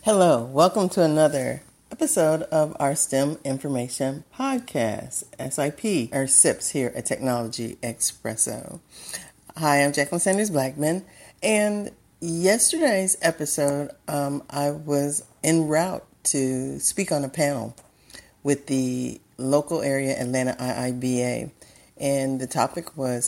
Hello, welcome to another episode of our STEM Information Podcast, SIP, or SIPS here at Technology Expresso. Hi, I'm Jacqueline Sanders Blackman, and yesterday's episode, I was en route to speak on a panel with the local area Atlanta IIBA, and the topic was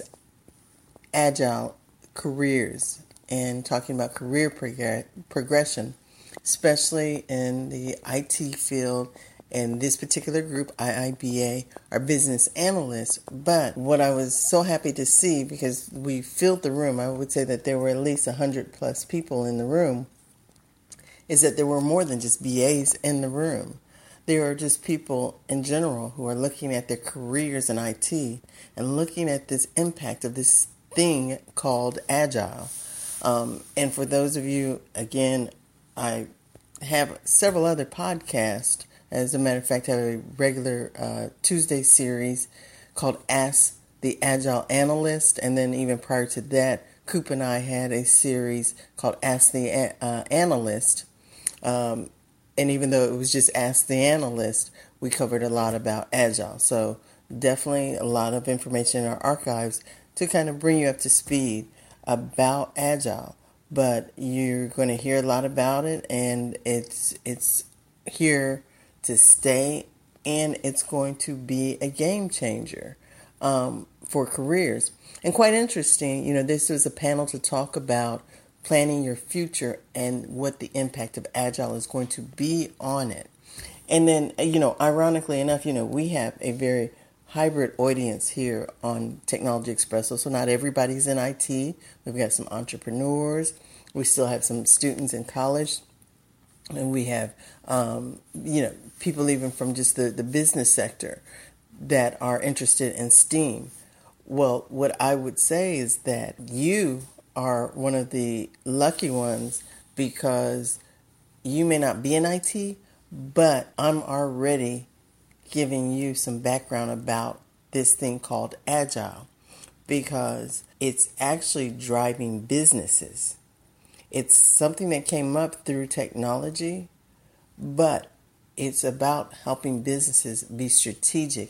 agile careers and talking about career progression, especially in the IT field. And this particular group, IIBA, are business analysts. But what I was so happy to see, because we filled the room, I would say that there were at least 100 plus people in the room, is that there were more than just BAs in the room. There are just people in general who are looking at their careers in IT and looking at this impact of this thing called agile. And for those of you, again, I have several other podcasts. As a matter of fact, I have a regular Tuesday series called Ask the Agile Analyst. And then even prior to that, Coop and I had a series called Ask the Analyst. And even though it was just Ask the Analyst, we covered a lot about agile. So definitely a lot of information in our archives to kind of bring you up to speed about agile. But you're going to hear a lot about it, and it's here to stay, and it's going to be a game changer for careers. And quite interesting, this was a panel to talk about planning your future and what the impact of agile is going to be on it. And then, ironically enough, we have a very hybrid audience here on Technology Expresso. So not everybody's in IT. We've got some entrepreneurs. We still have some students in college. And we have, people even from just the business sector that are interested in STEAM. Well, what I would say is that you are one of the lucky ones, because you may not be in IT, but I'm already giving you some background about this thing called agile, because it's actually driving businesses. It's something that came up through technology, but it's about helping businesses be strategic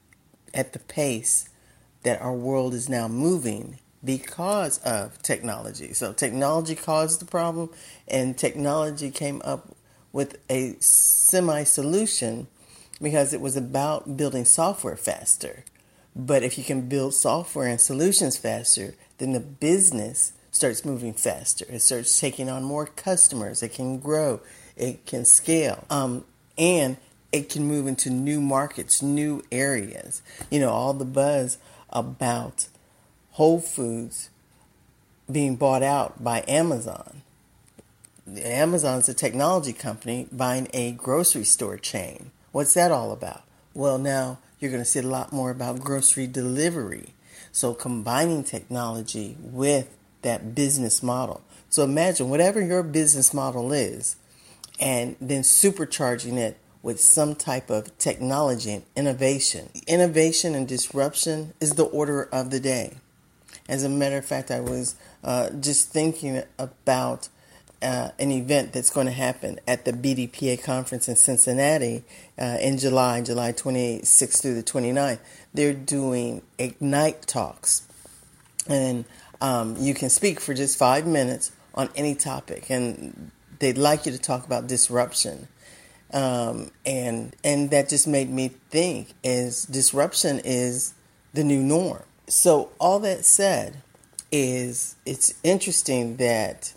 at the pace that our world is now moving because of technology. So technology caused the problem, and technology came up with a semi-solution because it was about building software faster. But if you can build software and solutions faster, then the business starts moving faster. It starts taking on more customers. It can grow. It can scale. And it can move into new markets, new areas. All the buzz about Whole Foods being bought out by Amazon. Amazon's a technology company buying a grocery store chain. What's that all about? Well, now you're going to see a lot more about grocery delivery. So combining technology with that business model. So imagine whatever your business model is, and then supercharging it with some type of technology and innovation. Innovation and disruption is the order of the day. As a matter of fact, I was just thinking about an event that's going to happen at the BDPA conference in Cincinnati in July 26th through the 29th. They're doing Ignite Talks. And you can speak for just 5 minutes on any topic. And they'd like you to talk about disruption. And that just made me think, is disruption is the new norm. So all that said, it's interesting that,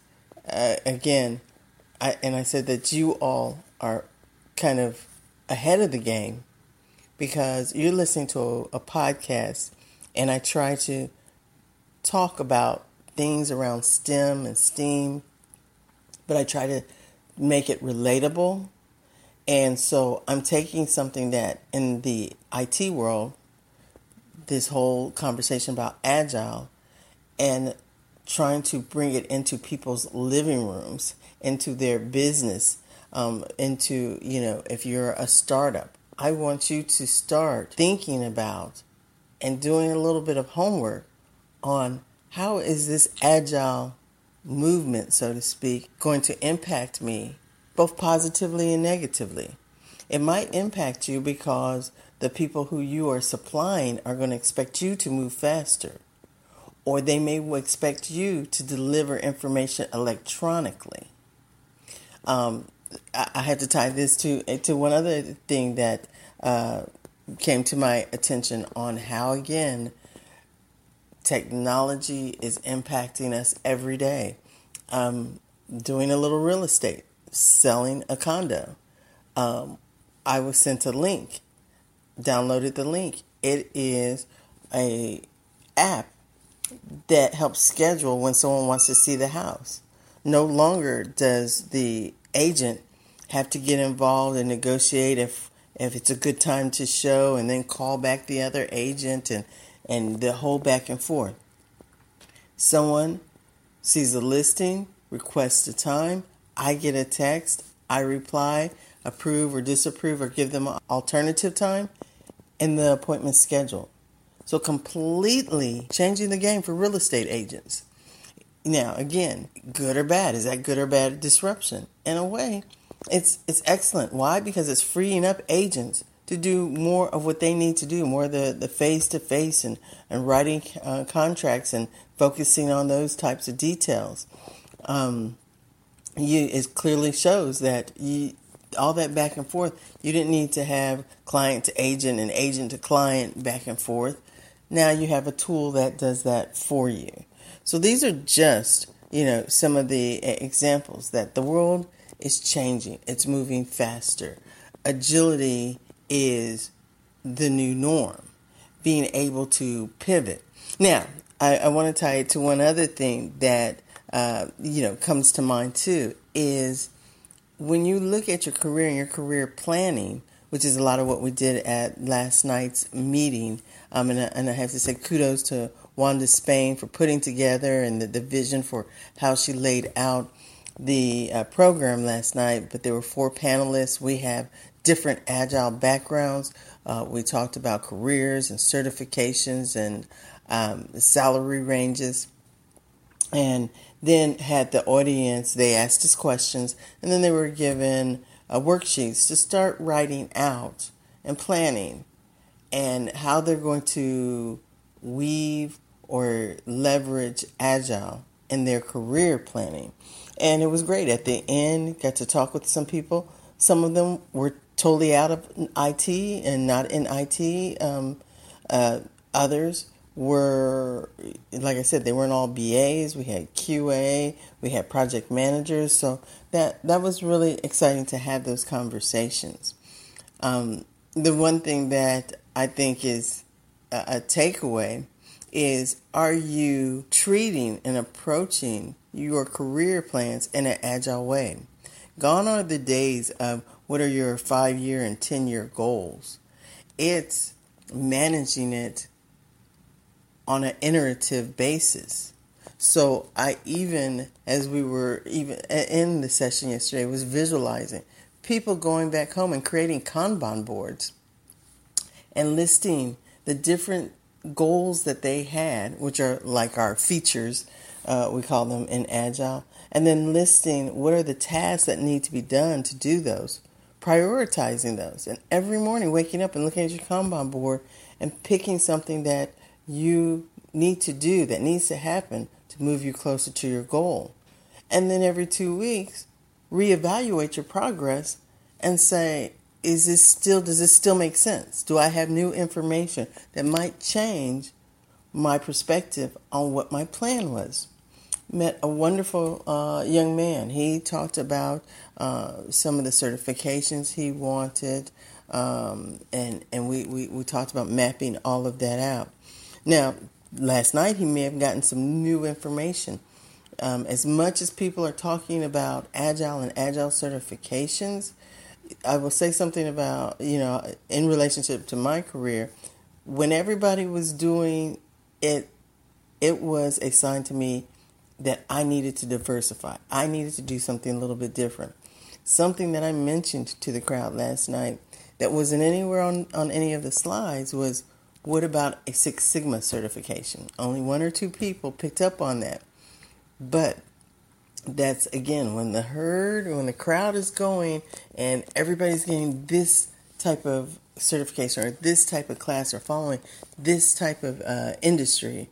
again, I said that you all are kind of ahead of the game, because you're listening to a podcast, and I try to talk about things around STEM and STEAM, but I try to make it relatable. And so I'm taking something that in the IT world, this whole conversation about agile, and trying to bring it into people's living rooms, into their business, into, if you're a startup, I want you to start thinking about and doing a little bit of homework on how is this agile movement, so to speak, going to impact me both positively and negatively. It might impact you because the people who you are supplying are going to expect you to move faster, or they may expect you to deliver information electronically. I had to tie this to one other thing that came to my attention on how, again, technology is impacting us every day. Doing a little real estate, selling a condo. I was sent a link, downloaded the link. It is a app that helps schedule when someone wants to see the house. No longer does the agent have to get involved and negotiate if it's a good time to show and then call back the other agent and the whole back and forth. Someone sees a listing, requests a time, I get a text, I reply, approve or disapprove or give them an alternative time, and the appointment's scheduled. So completely changing the game for real estate agents. Now, again, good or bad? Is that good or bad disruption? In a way, it's excellent. Why? Because it's freeing up agents to do more of what they need to do, more of the face-to-face and writing contracts and focusing on those types of details. It clearly shows that all that back and forth, you didn't need to have client to agent and agent to client back and forth. Now you have a tool that does that for you. So these are just, some of the examples that the world is changing. It's moving faster. Agility is the new norm. Being able to pivot. Now, I want to tie it to one other thing that, comes to mind too, is when you look at your career and your career planning, which is a lot of what we did at last night's meeting. And I have to say kudos to Wanda Spain for putting together and the vision for how she laid out the program last night. But there were 4 panelists. We have different agile backgrounds. We talked about careers and certifications and salary ranges. And then had the audience, they asked us questions, and then they were given worksheets to start writing out and planning and how they're going to weave or leverage Agile in their career planning. And it was great. At the end, got to talk with some people. Some of them were totally out of IT and not in IT. Others were, like I said, they weren't all BAs. We had QA, we had project managers. So that was really exciting to have those conversations. The one thing that I think is a takeaway is, are you treating and approaching your career plans in an agile way? Gone are the days of what are your 5-year and 10-year goals. It's managing it on an iterative basis. So I as we were even in the session yesterday, was visualizing people going back home and creating Kanban boards and listing the different goals that they had, which are like our features, we call them in Agile, and then listing what are the tasks that need to be done to do those, prioritizing those, and every morning waking up and looking at your Kanban board and picking something that you need to do, that needs to happen to move you closer to your goal. And then every 2 weeks, reevaluate your progress and say, does this still make sense? Do I have new information that might change my perspective on what my plan was? Met a wonderful young man. He talked about some of the certifications he wanted, and we talked about mapping all of that out. Now, last night he may have gotten some new information. As much as people are talking about Agile and Agile certifications, I will say something about, in relationship to my career, when everybody was doing it, it was a sign to me that I needed to diversify. I needed to do something a little bit different. Something that I mentioned to the crowd last night that wasn't anywhere on any of the slides was, what about a Six Sigma certification? Only 1 or 2 people picked up on that. But that's, again, when the crowd is going and everybody's getting this type of certification or this type of class or following this type of industry,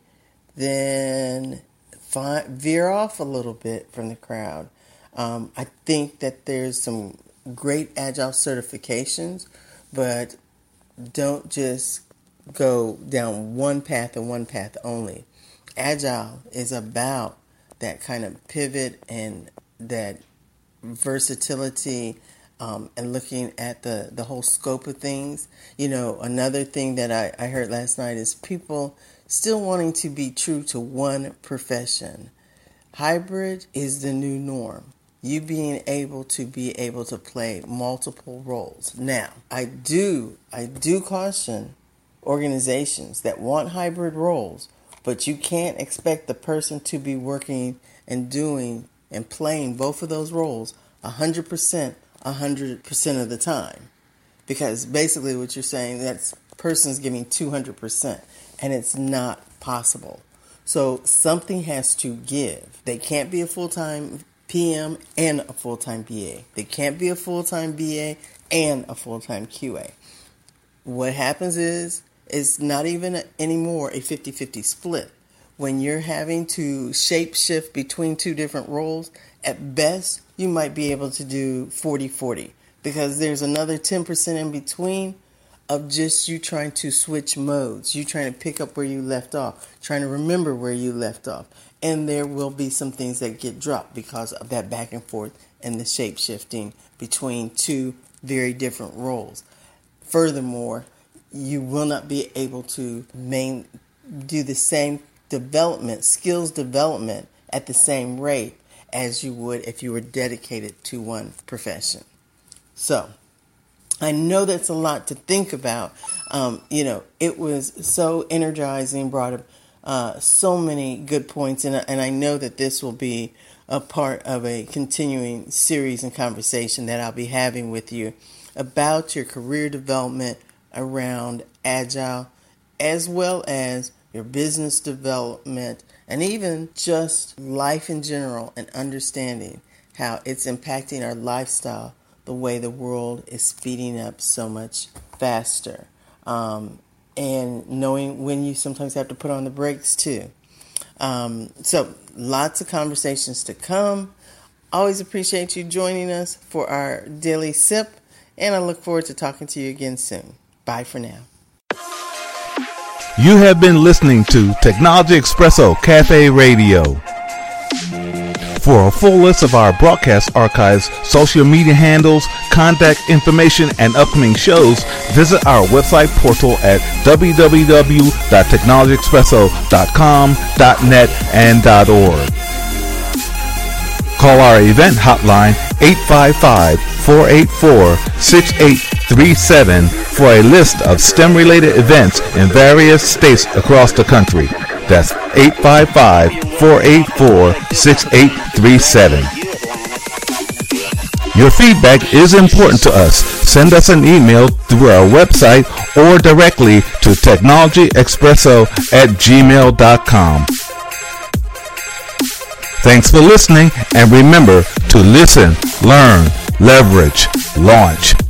then veer off a little bit from the crowd. I think that there's some great Agile certifications, but don't just go down one path and one path only. Agile is about that kind of pivot and that versatility, and looking at the whole scope of things. Another thing that I heard last night is people still wanting to be true to one profession. Hybrid is the new norm. You being able to play multiple roles. Now, I do caution organizations that want hybrid roles, but you can't expect the person to be working and doing and playing both of those roles 100% of the time. Because basically what you're saying, that person's giving 200%, and it's not possible. So something has to give. They can't be a full-time PM and a full-time BA. They can't be a full-time BA and a full-time QA. What happens is, it's not even anymore a 50-50 split. When you're having to shape shift between two different roles, at best, you might be able to do 40-40, because there's another 10% in between of just you trying to switch modes, you trying to pick up where you left off, trying to remember where you left off. And there will be some things that get dropped because of that back and forth and the shape shifting between two very different roles. Furthermore, you will not be able to do the same skills development at the same rate as you would if you were dedicated to one profession. So, I know that's a lot to think about. It was so energizing, brought up so many good points, and I know that this will be a part of a continuing series and conversation that I'll be having with you about your career development around Agile, as well as your business development, and even just life in general, and understanding how it's impacting our lifestyle, the way the world is speeding up so much faster, and knowing when you sometimes have to put on the brakes too. So lots of conversations to come. Always appreciate you joining us for our daily sip, and I look forward to talking to you again soon. Bye for now. You have been listening to Technology Expresso Cafe Radio. For a full list of our broadcast archives, social media handles, contact information, and upcoming shows, visit our website portal at www.technologyexpresso.com.net and .org. Call our event hotline 855-484-6837 for a list of STEM-related events in various states across the country. That's 855-484-6837. Your feedback is important to us. Send us an email through our website or directly to technologyexpresso@gmail.com. Thanks for listening, and remember to listen, learn, leverage, launch.